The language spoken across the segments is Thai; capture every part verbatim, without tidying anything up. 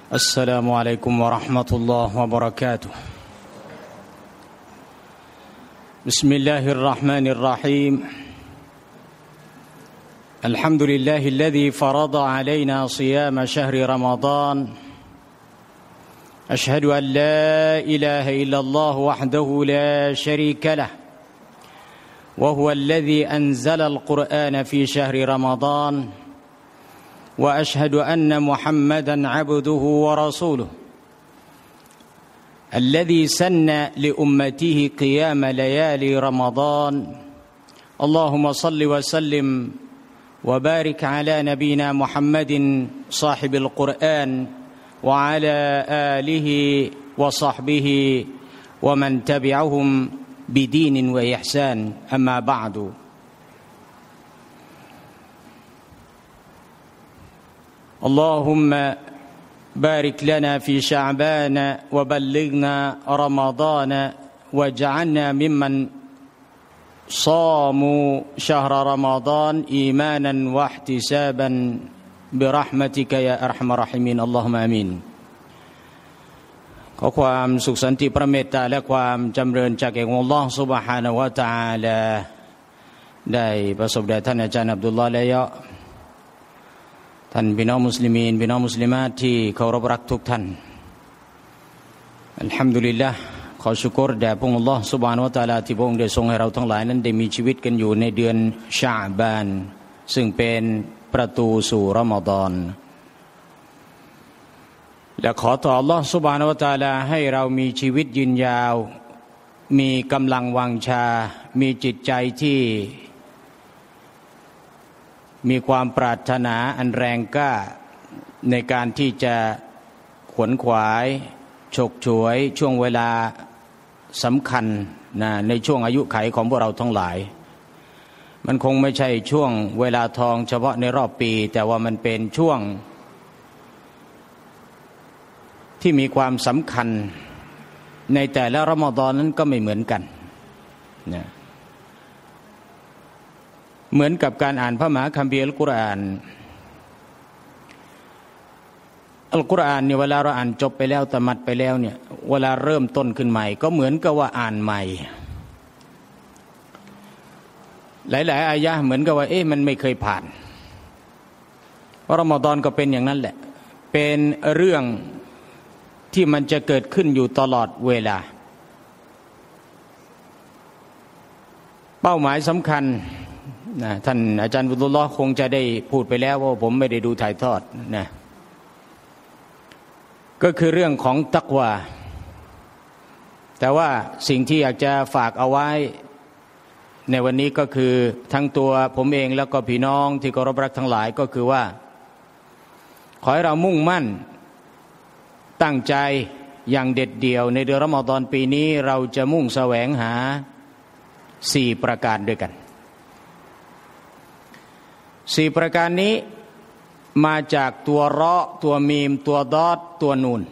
السلام عليكم ورحمة الله وبركاته بسم الله الرحمن الرحيم الحمد لله الذي فرض علينا صيام شهر رمضان أشهد أن لا إله إلا الله وحده لا شريك له وهو الذي أنزل القرآن في شهر رمضان وأشهد أن محمدًا عبده ورسوله الذي سن لأمته قيام ليالي رمضان اللهم صل وسلم وبارك على نبينا محمد صاحب القرآن وعلى آله وصحبه ومن تبعهم بدين وإحسان أما بعد اللهم بارك لنا في شعبان وبلغنا رمضان واجعلنا ممن صاموا شهر رمضان إيمانا واحتسابا برحمتك يا أرحم الراحمين اللهم آمينขอความสุขสันติพระเมตตาและความจำเริญจากองค์อัลเลาะห์ซุบฮานะฮูวะตะอาลาได้ประสบแด่ท่านอาจารย์อับดุลลอฮ์และยะท่านพี่น้องมุสลิมีนพี่น้องมุสลิมาตที่เคารพรักทุกท่านอัลฮัมดุลิลละห์ขอชุกรแด่พระองค์อัลเลาะห์ซุบฮานะฮูวะตะอาลาที่พระองค์ได้ทรงให้เราทั้งหลายนั้นได้มีชีวิตกันอยู่ในเดือนชะอ์บานซึ่งเป็นประตูสู่รอมฎอนและขอต่ออัลเลาะห์ซุบฮานะฮูวะตะอาลาให้เรามีชีวิตยืนยาวมีกำลังวังชามีจิตใจที่มีความปรารถนาอันแรงกล้าในการที่จะขวนขวายฉกฉวยช่วงเวลาสำคัญนะในช่วงอายุไขของพวกเราทั้งหลายมันคงไม่ใช่ช่วงเวลาทองเฉพาะในรอบปีแต่ว่ามันเป็นช่วงที่มีความสำคัญในแต่ละรอมฎอนนั้นก็ไม่เหมือนกันนะเหมือนกับการอ่านพระมหาคัมภีร์อัลกุรอานอัลกุรอานเนี่ยเวลาเราอ่านจบไปแล้วตะมัดไปแล้วเนี่ยเวลาเริ่มต้นขึ้นใหม่ก็เหมือนกับว่าอ่านใหม่หลายๆอายะห์เหมือนกับว่าเอ๊ะมันไม่เคยผ่านเพราะรอมฎอนก็เป็นอย่างนั้นแหละเป็นเรื่องที่มันจะเกิดขึ้นอยู่ตลอดเวลาเป้าหมายสำคัญนะท่านอาจารย์บุญตุลลอฮ์คงจะได้พูดไปแล้วว่าผมไม่ได้ดูถ่ายทอดนะก็คือเรื่องของตักวาแต่ว่าสิ่งที่อยากจะฝากเอาไว้ในวันนี้ก็คือทั้งตัวผมเองแล้วก็พี่น้องที่เคารพรักทั้งหลายก็คือว่าขอให้เรามุ่งมั่นตั้งใจอย่างเด็ดเดี่ยวในเดือนรอมฎอนปีนี้เราจะมุ่งแสวงหาสี่ประการด้วยกันสี่ประการนี้มาจากตัวเราะห์ตัวมีมตัวดอดตัวนูน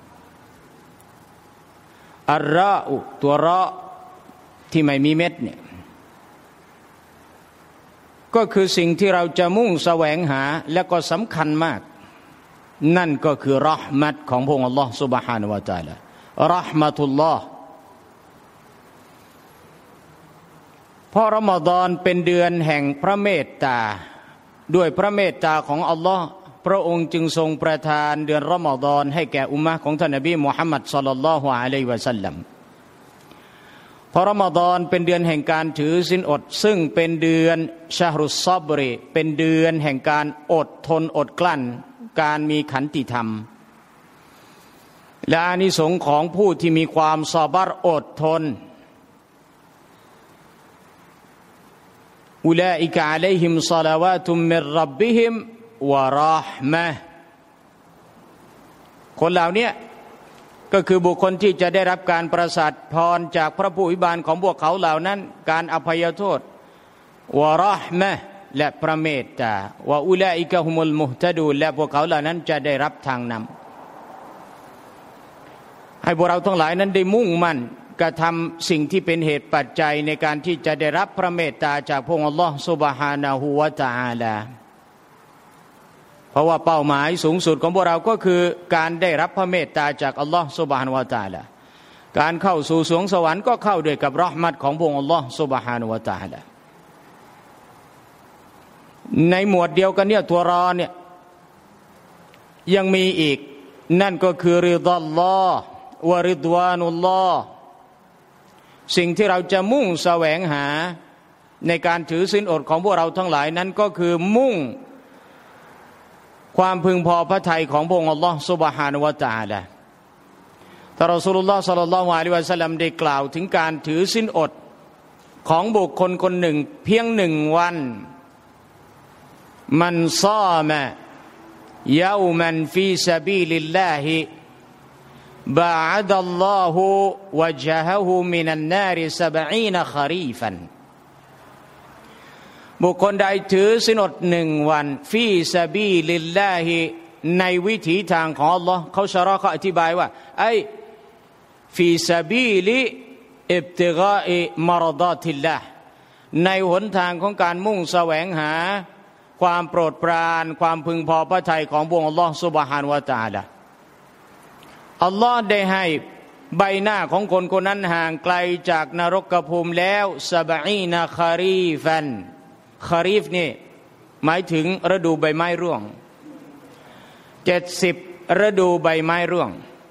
อัรเราะห์ตัวเราะห์ที่ไม่มีเม็ดเนี่ยก็คือสิ่งที่เราจะมุ่งแสวงหาและก็สำคัญมากนั่นก็คือเราะห์มัตของพระองค์อัลเลาะห์ซุบฮานะฮูวะตะอาลาเราะห์มะตุลลอฮ์เพราะรอมฎอนเป็นเดือนแห่งพระเมตตาด้วยพระเมตตาของอัลลอฮ์พระองค์จึงทรงประทานเดือนรอมฎอนให้แก่อุมมะห์ของท่านนบีมุฮัมมัดศ็อลลัลลอฮุอะลัยฮิวะซัลลัมเพราะรอมฎอนเป็นเดือนแห่งการถือศีลอดซึ่งเป็นเดือนชะฮรุศศอบริเป็นเดือนแห่งการอดทนอดกลั้นการมีขันติธรรมและอานิสงส์ของผู้ที่มีความซอบัรอดทนอุลาอิกะอะลัยฮิมศอลาวาตุมมิรร็อบบิฮิมวะเราะห์มะฮ์คนเหล่านี้ก็คือบุคคลที่จะได้รับการประทานพรจากพระผู้อภิบาลของพวกเขาเหล่านั้นการอภัยโทษวะเราะห์มะฮ์และพระเมตตาวะอุลาอิกะฮุมุลมุฮตะดูนและพวกเขาเหล่านั้นจะได้รับทางนำให้พวกเราทั้งหลายนั้นได้มุ่งมั่นกระทำสิ่งที่เป็นเหตุปัจจัยในการที่จะได้รับพระเมตตาจากพระองค์อัลลอฮฺซุบฮานะฮูวะตะอาลาเพราะว่าเป้าหมายสูงสุดของพวกเราก็คือการได้รับพระเมตตาจากอัลลอฮฺซุบฮานะฮูวะตะอาลาการเข้าสู่สวงสวรรค์ก็เข้าด้วยกับเราะห์มัตของพระองค์อัลลอฮฺซุบฮานะฮูวะตะอาลาในหมวดเดียวกันเนี่ยตัวรอเนี่ยยังมีอีกนั่นก็คือริฎัลลอฮ์วะริฎวานุลลอฮ์สิ่งที่เราจะมุ่งแสวงหาในการถือศีลอดของพวกเราทั้งหลายนั้นก็คือมุ่งความพึงพอพระทัยของพระองค์อัลลอฮ์ซุบฮานะฮูวะตะอาลาท่านรอซูลุลลอฮ์ศ็อลลัลลอฮุอะลัยฮิวะซัลลัมได้กล่าวถึงการถือศีลอดของบุคคลคนหนึ่งเพียงหนึ่งวันมันซามะยาวมันฟีซะบีลิลลาฮิบะอะดัลลอฮุวะญะฮะฮูมินันนาริซะบะอีนคอรีฟันบุคคลใดถือศีลอดหนึ่งวันฟีซะบีลิลลาฮิในวิถีทางของอัลลอฮ์เขาชะรอเขาอธิบายว่าไอ้ฟีซะบีลิอิบติฆาอิมารฎอติลลาห์ในหนทางของการมุ่งแสวงหาความโปรดปรานความพึงพอพระทัยของพระองค์อัลลอฮ์ซุบฮานะฮูวะตะอาลาอัลลอฮ์ได้ให้ใบหน้าของคนคนนั้นห่างไกลจากนรกภูมิแล้วซะบะอีนะคอรีฟันคอรีฟนี่หมายถึงฤดูใบไม้ร่วงเจ็ดสิบฤดูใบไม้ร่วง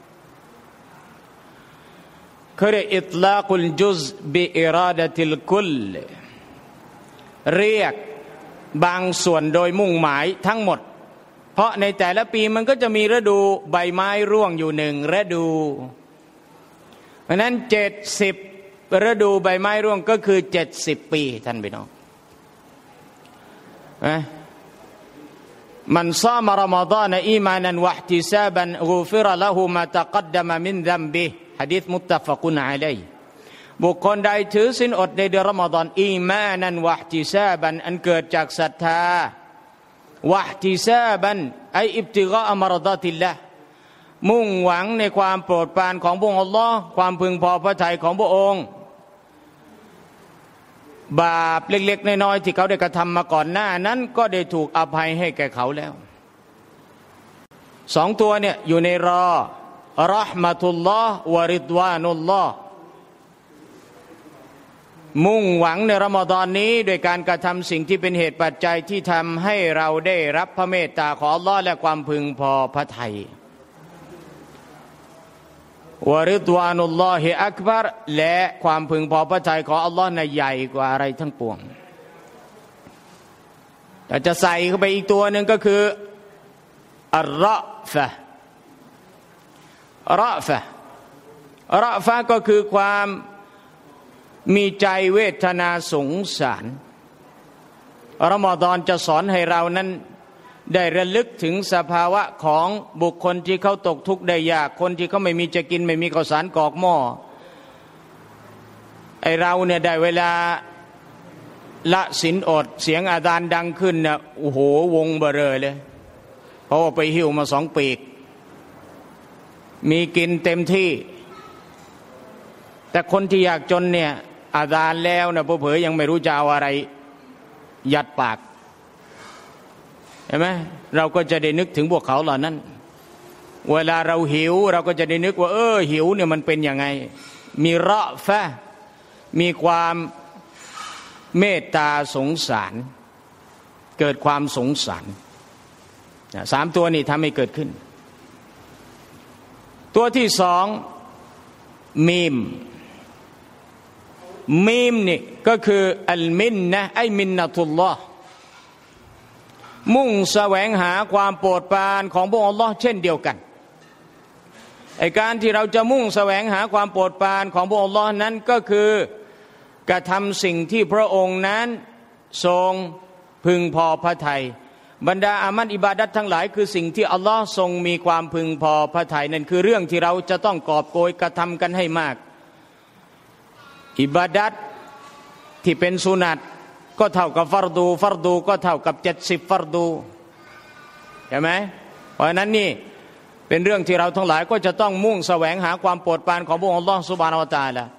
คืออิตลากุลจุซบิอิราดะติลกุลเรียกบางส่วนโดยมุ่งหมายทั้งหมดเพราะในแต่ละปีมันก็จะมีฤดูใบไม้ร่วงอยู่หนึ่งฤดูเพราะนั้นเจ็ดสิบฤดูใบไม้ร่วงก็คือเจ็ดสิบปีท่านพี่น้องมันซามรอมฎอนอีมานันวะอิห์ติซาบันกุฟิรละฮูมาตะกัดดะมะมินซัมบิหะดีษมุตตะฟะกุนอะลัยฮิบุคคลใดถือศีลอดในเดือนรอมฎอนอีมานันวะอิห์ติซาบันอันเกิดจากศรัทธาวะอิห์ติซาบันไออิบติฆาอะมารฎอติลลาห์มุ่งหวังในความโปรดปรานของพระองค์อัลเลาะห์ความพึงพอพระทัยของพระองค์บาปเล็กๆน้อยๆที่เขาได้กระทำมาก่อนหน้านั้นก็ได้ถูกอภัยให้แก่เขาแล้วสองตัวเนี่ยอยู่ในรอเราะห์มะตุลลอฮ์วะริฎวานุลลอฮ์มุ่งหวังในรอมฎอนนี้โดยการกระทำสิ่งที่เป็นเหตุปัจจัยที่ทำให้เราได้รับพระเมตตาของอัลเลาะห์และความพึงพอพระทัยวะริฎวานุลลอฮิอักบัรและความพึงพอพระทัยของอัลลอฮ์นั้นใหญ่กว่าอะไรทั้งปวงแต่จะใส่เข้าไปอีกตัวหนึ่งก็คืออัรเราะฟะเราะฟะเราะฟะก็คือความมีใจเวทนาสงสารรอมฎอนจะสอนให้เรานั้นได้ระลึกถึงสภาวะของบุคคลที่เขาตกทุกข์ได้ยากคนที่เขาไม่มีจะกินไม่มีข้าวสารกรอกหม้อไอเราเนี่ยได้เวลาละศีลอดเสียงอาซานดังขึ้นเนี่ยโอ้โหวงเบ้อเร่อเลยเพราะว่าไปหิ้วมาสองปีกมีกินเต็มที่แต่คนที่ยากจนเนี่ยอาซานแล้วนะเผลอๆยังไม่รู้จะเอาอะไรยัดปากเห็นไหมเราก็จะได้นึกถึงพวกเขาเหล่านั้นเวลาเราหิวเราก็จะได้นึกว่าเออหิวเนี่ยมันเป็นยังไงมีเราะฟะมีความเมตตาสงสารเกิดความสงสารสามตัวนี้ทำให้เกิดขึ้นตัวที่สองมีมมีมนี่ก็คืออัลมินนะไอมินนะตุลลอฮ์มุ่งแสวงหาความโปรดปรานของพระองค์อัลเลาะห์เช่นเดียวกันไอ้การที่เราจะมุ่งแสวงหาความโปรดปรานของพระองค์อัลเลาะห์นั้นก็คือกระทำสิ่งที่พระองค์นั้นทรงพึงพอพระทัยบรรดาอามัลอิบาดัตทั้งหลายคือสิ่งที่อัลเลาะห์ทรงมีความพึงพอพระทัยนั่นคือเรื่องที่เราจะต้องกอบโกยกระทำกันให้มากอิบาดัตที่เป็นสุนัตก็เท่ากับฟัรดูฟัรดูก็เท่ากับเจ็ดสิบฟัรดูใช่ไหมเพราะนั้นนี่เป็นเรื่องที่เราทั้งหลายก็จะต้องมุ่งแสวงหาความโปรดปรานของพระองค์อัลเลาะห์ซุบฮานะฮูวะตะอาลา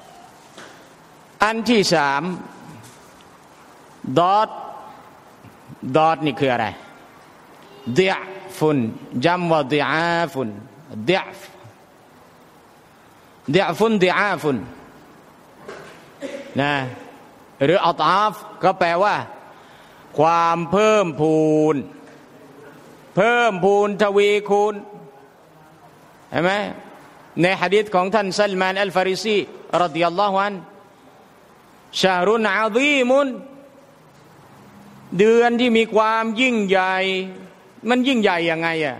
อันที่สามดอดดอดนี่คืออะไรเดียฟุนจัมวะดิอาฟุนเดียฟเดียฟุนดิอาฟุนนะหรืออัตอาฟก็แปลว่าความเพิ่มพูนเพิ่มพูนทวีคูณเห็นไหมในหะดีษของท่านซัลมานอัลฟาริซีรอฎิยัลลอฮุอันชะฮรุนอะซีมุนเดือนที่มีความยิ่งใหญ่มันยิ่งใหญ่ยังไงอ่ะ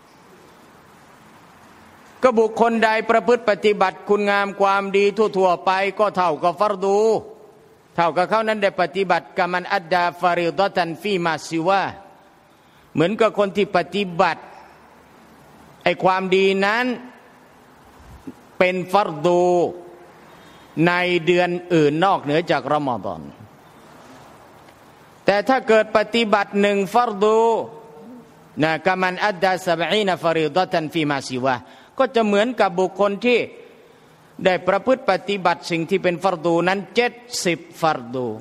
ก็บุคคลใดประพฤติปฏิบัติคุณงามความดีทั่วๆไปก็เท่ากับฟัรดูเท่ากับเขานั้นได้ปฏิบัติกะมันอัดดาฟาริฎะตันฟีมาซิวาเหมือนกับคนที่ปฏิบัติไอ้ความดีนั้นเป็นฟัรดูในเดือนอื่นนอกเหนือจากรอมฎอนแต่ถ้าเกิดปฏิบัติหนึ่งฟัรดูนะกะมันอัดดาซะบอีนฟาริฎะตันฟีมาซิวาก็จะเหมือนกับบุคคลที่ได้ประพฤติปฏิบัติสิ่งที่เป็นฟัรดูนั้นเจ็ดสิบฟัรดู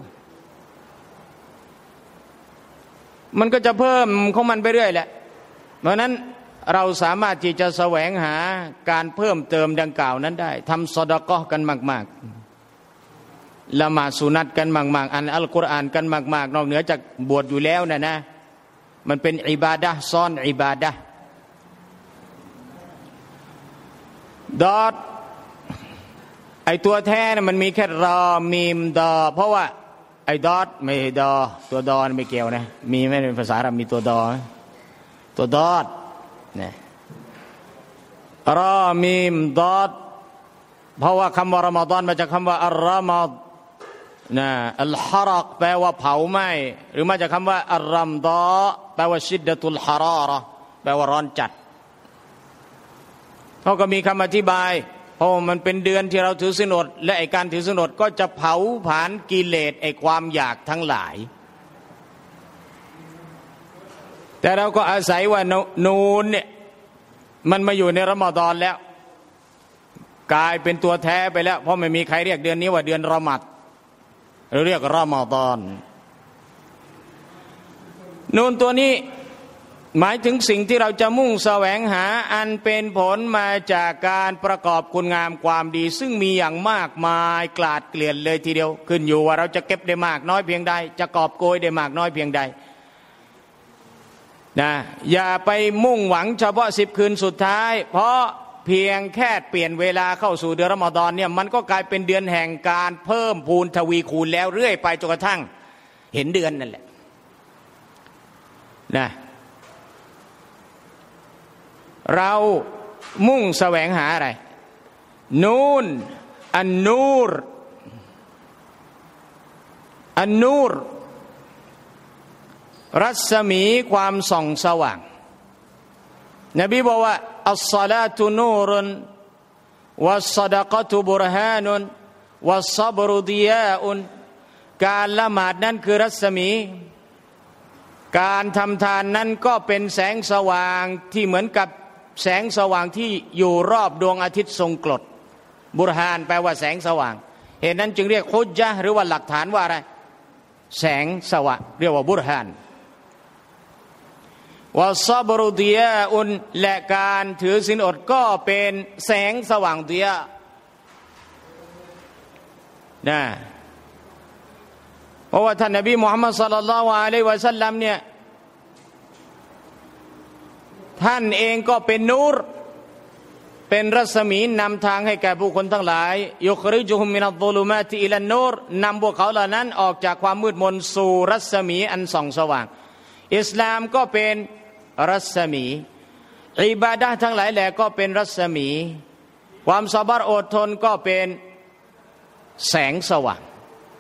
มันก็จะเพิ่มของมันไปเรื่อยแหละเพราะนั้นเราสามารถที่จะแสวงหาการเพิ่มเติมดังกล่าวนั้นได้ทำซอดาเกาะห์กันมากๆละหมาดสุนัตกันมากๆอ่านอัลกุรอานกันมากๆนอกเหนือจากบวชอยู่แล้วนะนะมันเป็นอิบาดะห์ซ้อนอิบาดะห์ดอดไอตัวแท้น่ะมันมีแค่รอมีมดอเพราะว่าไอดอดไม่ดอตัวดอไม่เกี่ยวนะมีไหมในภาษาอาหรับมีตัวดอตัวดอดนะรอมีมดอดเพราะว่าคำว่ารอมฎอนมาจากคำว่าอัลรอมฎนะอัลฮารักแปลว่าเผาไหม้หรือมาจากคำว่าอัลรัมดอแปลว่าชิดดะตุลฮารอเราะห์แปลว่าร้อนจัดเขาก็มีคำอธิบายเพราะมันเป็นเดือนที่เราถือศีลอดและไอ้การถือศีลอดก็จะเผาผลาญกิเลสไอ้ความอยากทั้งหลายแต่เราก็อาศัยว่านูนเนี่ยมันมาอยู่ในรอมฎอนแล้วกลายเป็นตัวแท้ไปแล้วเพราะไม่มีใครเรียกเดือนนี้ว่าเดือนรอมัดเราเรียกรอมฎอนนูนตัวนี้หมายถึงสิ่งที่เราจะมุ่งแสวงหาอันเป็นผลมาจากการประกอบคุณงามความดีซึ่งมีอย่างมากมายกลาดเกลื่อนเลยทีเดียวขึ้นอยู่ว่าเราจะเก็บได้มากน้อยเพียงใดจะกอบโกยได้มากน้อยเพียงใดนะอย่าไปมุ่งหวังเฉพาะสิบคืนสุดท้ายเพราะเพียงแค่เปลี่ยนเวลาเข้าสู่เดือนรอมฎอนเนี่ยมันก็กลายเป็นเดือนแห่งการเพิ่มพูนทวีคูณแล้วเรื่อยไปจนกระทั่งเห็นเดือนนั่นแหละนะเรามุ่งแสวงหาอะไรนูนอันนูรอันนูรรัศมีความส่องสว่างนบีบอกว่าอัศศอลาตุนูรุนวัศศอดะกะตุบุรฮานุนวัศศอบรุฎิยาอุนการละหมาดนั้นคือรัศมีการทำทานนั้นก็เป็นแสงสว่างที่เหมือนกับแสงสว่างที่อยู่รอบดวงอาทิตย์ทรงกรดบุรฮานแปลว่าแสงสว่างเหตุนั้นจึงเรียกฮุจญะห์หรือว่าหลักฐานว่าอะไรแสงสว่างเรียกว่าบุรฮานวะซอบรุฎิยาอุนและการถือศีลอดก็เป็นแสงสว่างเดียนะเพราะว่าท่านนบีมุฮัมมัดศ็อลลัลลอฮุอะลัยฮิวะซัลลัมเนี่ยท่านเองก็เป็นนูรเป็นรัศมีนำทางให้แก่ผู้คนทั้งหลายยุคริจุฮุมมินัซซุลุมาติอิลันนูรนำพวกเขาเหล่านั้นออกจากความมืดมนสู่รัศมีอันส่องสว่างอิสลามก็เป็นรัศมีอิบาดะห์ทั้งหลายแหละก็เป็นรัศมีความซอบาร์อดทนก็เป็นแสงสว่าง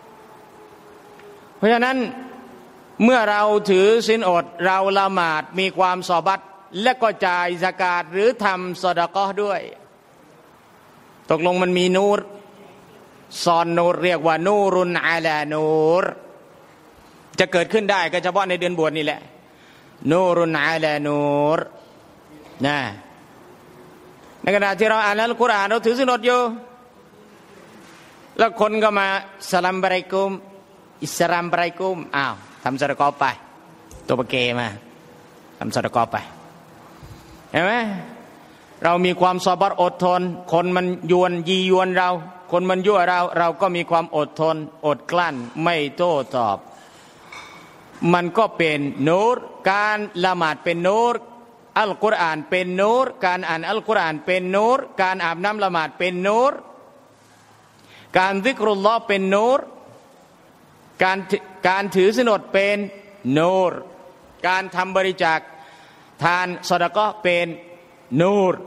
เพราะฉะนั้นเมื่อเราถือศีลอดเราละหมาดมีความซอบัตและก็จ่ายซะกาตหรือทำซอดาเกาะห์ด้วยตกลงมันมีนูรซอนนูรเรียกว่านูรุนอะลานูรจะเกิดขึ้นได้ก็เฉพาะในเดือนบวชนี่แหละนูรุนอะลานูรนะในขณะที่เราอ่านอัลกุรอานเราถือศีลอดอยู่แล้วคนก็มาสลามบะเราะกุมอิสลามบะเราะกุมอ้าวทำซอดาเกาะห์ไปตัวปะเกมาทำซอดากอไปเห็นไหมเรามีความซอบัรอดทนคนมันยวนยียวนเราคนมันยั่วเราเราก็มีความอดทนอดกลั้นไม่โต้ตอบมันก็เป็นนูรการละหมาดเป็นนูรอัลกุรอานเป็นนูรการอ่านอัลกุรอานเป็นนูรการอาบน้ำละหมาดเป็นนูรการซิกรุลลอฮ์เป็นนูรการการถือศีลอดเป็นนูรการทำบริจาคทานซอดาก็เป็นนูร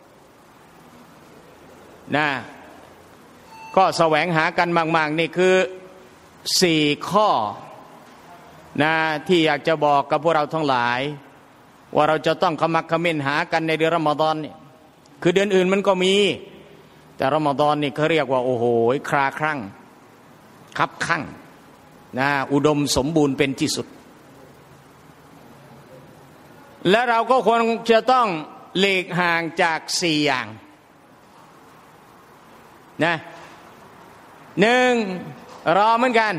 นะก็แสวงหากันมากๆนี่คือสี่ข้อนะที่อยากจะบอกกับพวกเราทั้งหลายว่าเราจะต้องขมักเขม้นหากันในเดือนรอมฎอนนี่คือเดือนอื่นมันก็มีแต่รอมฎอนนี่เขาเรียกว่าโอ้โหคราครั่งคับคั่งนะอุดมสมบูรณ์เป็นที่สุดและเราก็ควรจะต้องหลีกห่างจากสี่อย่างนะหนึ่งรอเหมือนกัน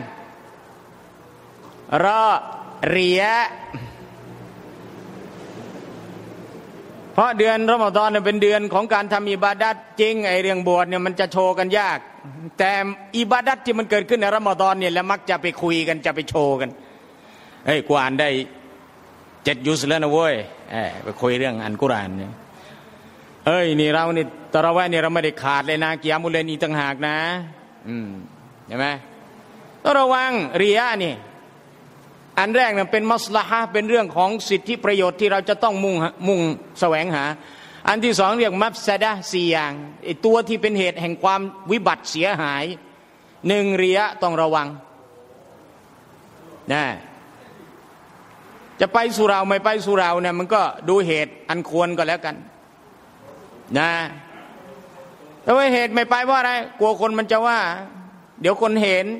รอเรียเพราะเดือนรอมฎอนเนี่ยเป็นเดือนของการทำอิบาดัตจริงไอเรื่องบวชเนี่ยมันจะโชว์กันยากแต่อิบาดัตที่มันเกิดขึ้นในรอมฎอนเนี่ยแล้วมักจะไปคุยกันจะไปโชว์กันเฮ้ยกูอ่านได้เจ็ดยุสแล้วนะเว้ยไปคุยเรื่องอ่านกุรอานเนี่ยเอ้ยนี่เรานี่ตะเราะเวห์นี่เราไม่ได้ขาดเลยนะกิยามุลเลนอีกต่างหากนะอืมเห็นไหมต้องระวังริยะนี่อันแรกเนี่ยเป็นมัสละฮะห์เป็นเรื่องของสิทธิประโยชน์ที่เราจะต้องมุ่งมุ่งแสวงหาอันที่สองเรียกมัฟซะดะห์สี่อย่างไอ้ตัวที่เป็นเหตุแห่งความวิบัติเสียหายหนึ่งริยะต้องระวังนะจะไปสู่เราไม่ไปสู่เราเนี่ยมันก็ดูเหตุอันควรก็แล้วกันนะแต่ว่าเหตุไม่ไปเพราะอะไรกลัวคนมันจะว่าเดี๋ยวคนเห็น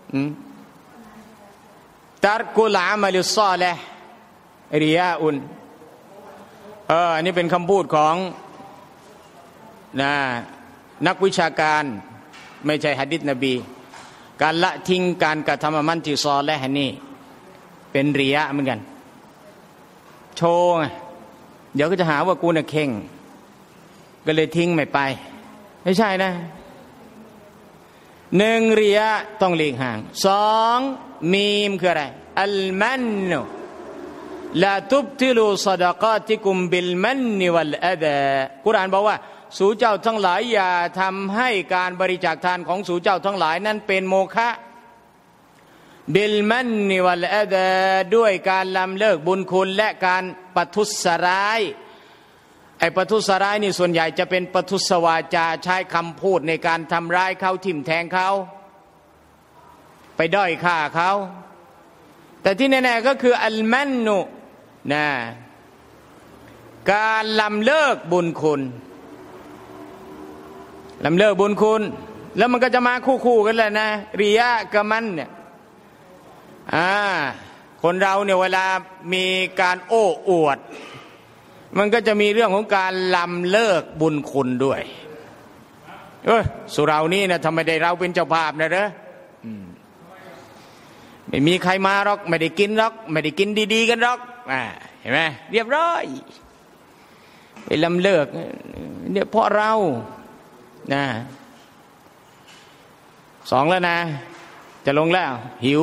ตาร์กุลอามัลิศอลิฮ์ริยาอุนเอออันนี้เป็นคำพูดของนะนักวิชาการไม่ใช่หะดีษนบีการละทิ้งการกระทำอามัลที่ซอลิฮ์นี่เป็นริยะเหมือนกันโชว์ไงเดี๋ยวก็จะหาว่ากูน่ะเข่งก็เลยทิ้งไม่ไปไม่ใช่นะหนึ่งริยะต้องหลีกห่างสองมีมคืออะไรอัลมันนุลาตุบติลูซะดะกาติกุมบิลมันนิวัลอะดากุรอานบอกว่าสู่เจ้าทั้งหลายอย่าทำให้การบริจาคทานของสู่เจ้าทั้งหลายนั้นเป็นโมฆะบิลมันนิวัลอะดาด้วยการลำเลิกบุญคุณและการประทุษร้ายไอ้ประทุษร้ายนี่ส่วนใหญ่จะเป็นประทุษวาจาใช้คำพูดในการทำร้ายเขาทิ่มแทงเขาไปด้อยค่าเขาแต่ที่แน่ๆก็คืออัลมันนุนะการลำเลิกบุญคุณลำเลิกบุญคุณแล้วมันก็จะมาคู่ๆกันแหละนะริยะกับมันเนี่ยอ่าคนเราเนี่ยเวลามีการโอ้อวดมันก็จะมีเรื่องของการลำเลิกบุญคุณด้วยเออสุเรานี่นะทำไมได้เราเป็นเจ้าภาพนะเด้อไม่มีใครมาหรอกไม่ได้กินหรอกไม่ได้กินดีๆกันหรอกอ่าเห็นไหมเรียบร้อยไปลำเลิกเนี่ยเพราะเรานะสองแล้วนะจะลงแล้วหิว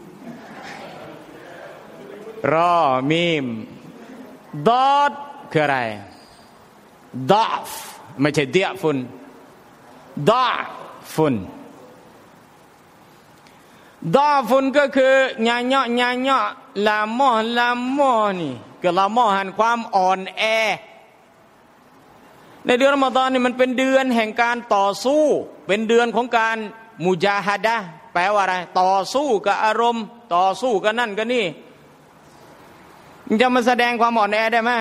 รอมีมดอดคืออะไรดอฟไม่ใช่เดียฟุนดอฟุนดอฟุนก็คือญาเนาะญาเนาะลาหม้อลาหม้อนี่ก็ลาหม้อหันความอ่อนแอในเดือนรอมฎอนนี่มันเป็นเดือนแห่งการต่อสู้เป็นเดือนของการมุจาฮะดะห์แปลว่าอะไรต่อสู้กับอารมณ์ต่อสู้กับนั่นกับนี่มันจะมาแสดงความอ่อนแอได้ไหม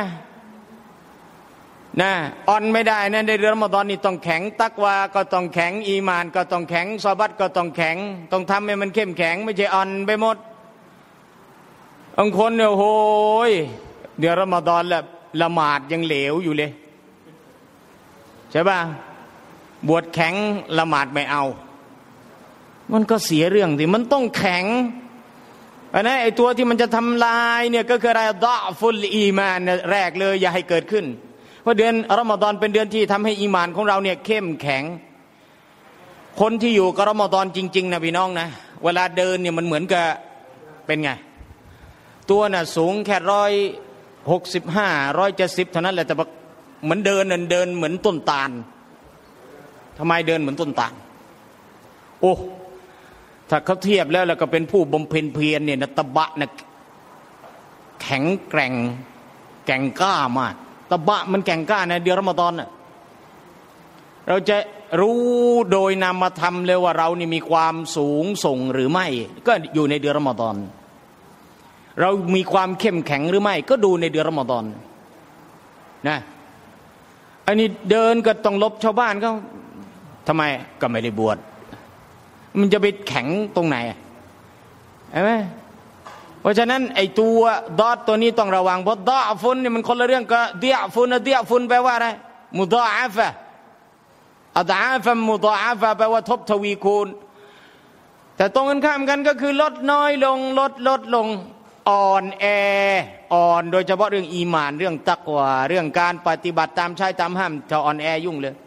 นะอ่อนไม่ได้นะในเดือนรอมฎอนนี่ต้องแข็งตักวาก็ต้องแข็งอีมานก็ต้องแข็งซอบัตก็ต้องแข็งต้องทำให้มันเข้มแข็งไม่ใช่อ่อนไปหมดบางคนเนี่ยโอ้ยเดือนรอมฎอนละละหมาดยังเหลวอยู่เลยใช่ป่ะบวชแข็งละหมาดไม่เอามันก็เสียเรื่องสิมันต้องแข็งอันนั้นไอ้ตัวที่มันจะทำลายเนี่ยก็คืออะไรดะฟุลอีมานแรกเลยอย่าให้เกิดขึ้นเพราะเดือนรอมฎอนเป็นเดือนที่ทำให้อีมานของเราเนี่ยเข้มแข็งคนที่อยู่กับรอมฎอนจริงๆนะพี่น้องนะเวลาเดินเนี่ยมันเหมือนกับเป็นไงตัวน่ะสูงแค่ร้อยหกสิบห้าร้อยเจ็ดสิบเท่านั้นแหละแต่เหมือนเดินเดินเหมือนต้นตาลทำไมเดินเหมือนต้นตาลโอ้ถ้าเขาเทียบแล้วแล้วก็เป็นผู้บำเพ็ญเพียรเนี่ยนะตะบะนะแข็งแกร่งแก่งกล้ามากตะบะมันแก่งกล้าในเดือนรอมฎอนน่ะเราจะรู้โดยนามธรรมเลยว่าเรานี่มีความสูงส่งหรือไม่ก็อยู่ในเดือนรอมฎอนเรามีความเข้มแข็งหรือไม่ก็ดูในเดือนรอมฎอนนะอันนี้เดินก็ต้องลบชาวบ้านเขาทำไมก็ไม่ได้บวชมันจะไปแข็งตรงไหนใช่ไหมเพราะฉะนั้นไอ้ตัวดอทตัวนี้ต้องระวังเพราะดอฟุนเนี่ยมันคนละเรื่องก็เดียฟุนเดียฟุนแปลว่าอะไรมุดออาฟะอัดอาฟะมุดออาฟะแปลว่าทบทวีคูณแต่ตรงกันข้ามกันก็คือลดน้อยลงลดลดลงอ่อนแออ่อนโดยเฉพาะเรื่องอีหม่านเรื่องตักวาเรื่องการปฏิบัติตามใช้ตามห้ามจะอ่อนแอยุ่งเลย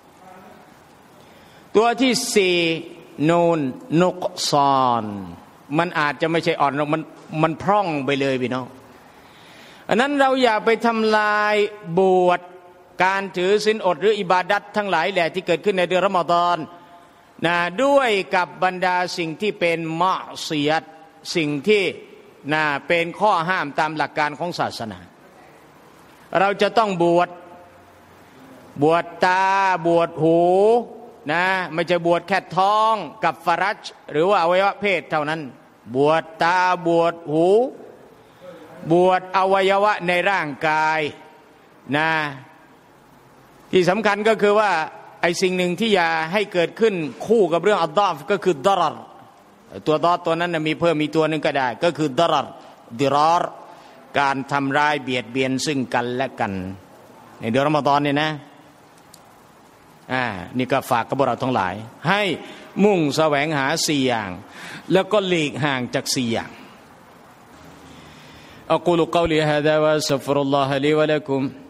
ตัวที่สี่นูนนุกซอนมันอาจจะไม่ใช่อ่อนหรอกมันมันพร่องไปเลยพี่น้องอันนั้นเราอย่าไปทำลายบวชการถือศีลอดหรืออิบาดัตทั้งหลายแหละที่เกิดขึ้นในเดือนรอมฎอนนะด้วยกับบรรดาสิ่งที่เป็นมะซียะห์สิ่งที่นะเป็นข้อห้ามตามหลักการของศาสนาเราจะต้องบวชบวชตาบวชหูนะไม่จะบวชแค่ท้องกับฟารัจหรือว่าอวัยวะเพศเท่านั้นบวชตาบวชหูบวชอวัยวะในร่างกายนะที่สำคัญก็คือว่าไอ้สิ่งหนึ่งที่อย่าให้เกิดขึ้นคู่กับเรื่องอัดดอฟก็คือดรรตัวดอตัวนั้นมีเพิ่มมีตัวหนึ่งก็ได้ก็คือดรรดิรอรการทำร้ายเบียดเบียนซึ่งกันและกันในเดือนรอมฎอนเนี่ยนะอ่านี่ก็ฝากกับเราทั้งหลายให้มุ่งแสวงหาสี่อย่างแล้วก็หลีกห่างจากสี่อย่างأقول قولي هذا وأستغفر الله لي ولكم